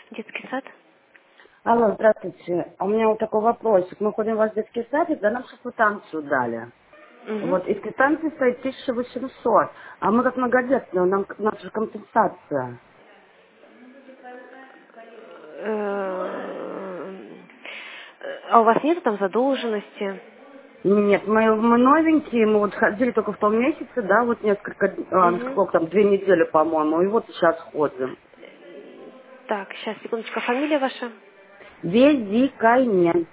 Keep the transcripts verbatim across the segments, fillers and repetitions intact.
Детский сад? Алло, здравствуйте. А у меня вот такой вопросик. Мы ходим в ваш детский садик, да нам же квитанцию дали. Угу. Вот, из квитанции стоит тысяча восемьсот. А мы как многодетные, нам, у нас же компенсация. А у вас нет там задолженности? Нет, мы, мы новенькие, мы вот ходили только в том месяце, да, вот несколько, а, Угу. сколько там, две недели, по-моему, и вот сейчас ходим. Так, сейчас, секундочку, а фамилия ваша? Везикайнен.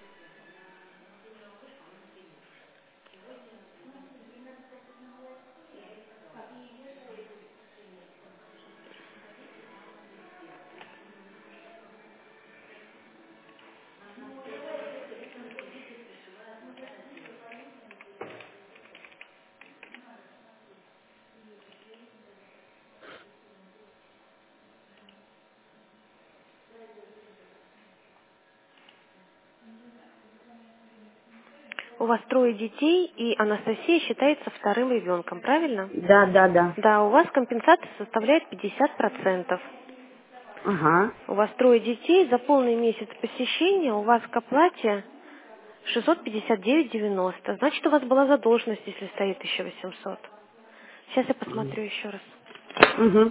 У вас трое детей, и Анастасия считается вторым ребенком, правильно? Да, да, да. Да, у вас компенсация составляет пятьдесят процентов. Ага. У вас трое детей, за полный месяц посещения у вас к оплате шестьсот пятьдесят девять девяносто. Значит, у вас была задолженность, если стоит тысяча восемьсот. Сейчас я посмотрю еще раз. Угу.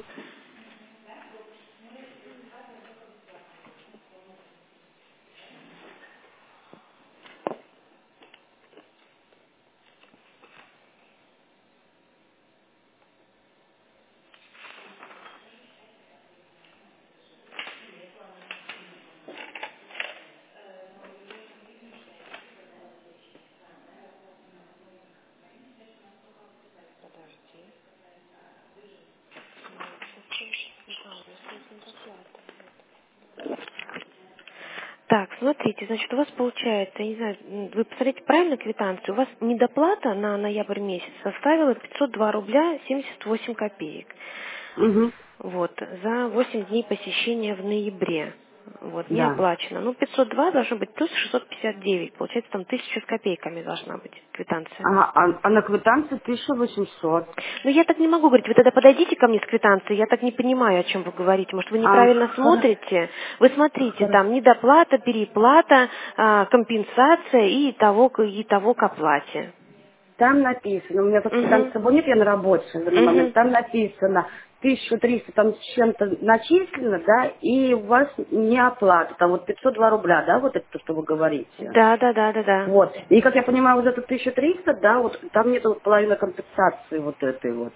Так, смотрите, значит, у вас получается, я не знаю, м, вы посмотрите правильно квитанцию, у вас недоплата на ноябрь месяц составила пятьсот два рубля семьдесят восемь копеек. Угу. Вот, за восемь дней посещения в ноябре. Вот, не Да. оплачено. Ну, пятьсот два должно быть плюс шестьсот пятьдесят девять. Получается, там тысяча с копейками должна быть квитанция. Ага, а, а на квитанции тысяча восемьсот. Ну, я так не могу говорить. Вы тогда подойдите ко мне с квитанцией. Я так не понимаю, о чем вы говорите. Может, вы А, неправильно хоро- смотрите? Вы смотрите, хоро- там недоплата, переплата, а, компенсация и того, к- и того к оплате. Там написано, у меня как квитанции Угу. с собой нет, я на работе в данный момент, Угу. там написано тысяча триста там с чем-то начислено, да, и у вас не оплата, там вот пятьсот два рубля, да, вот это то, что вы говорите. Да, да, да, да, да. Вот. И как я понимаю, вот это тысяча триста, да, вот там нету вот половины компенсации вот этой вот.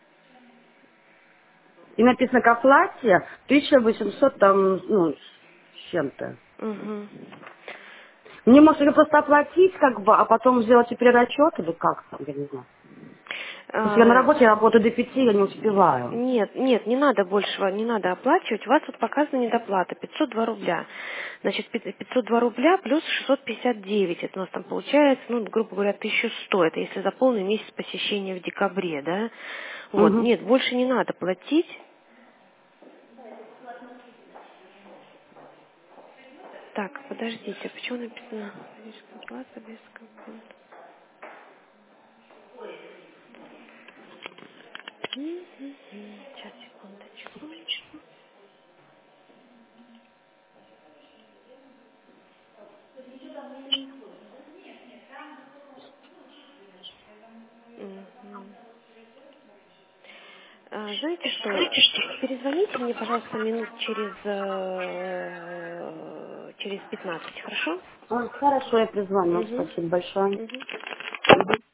И написано к оплате тысяча восемьсот там, ну, с чем-то. Угу. Мне, может, ее просто оплатить, как бы, а потом сделать и перерасчет, или как там, я не знаю. Потому что я на А, работе, я работаю до пяти, я не успеваю. Нет, нет, не надо большего, не надо оплачивать. У вас тут показана недоплата, пятьсот два рубля. Значит, пи- пятьсот два рубля плюс шестьсот пятьдесят девять. Это у нас там получается, ну, грубо говоря, тысяча сто. Это если за полный месяц посещения в декабре, да? Вот, Угу. нет, больше не надо платить. Так, подождите, почему написано? Оплата без компенсации? Сейчас, секундочку. Мгм. А, знаете что, перезвоните мне, пожалуйста, минут через, э, через пятнадцать, хорошо? А, хорошо, я призвоню. Угу. Спасибо большое. Угу.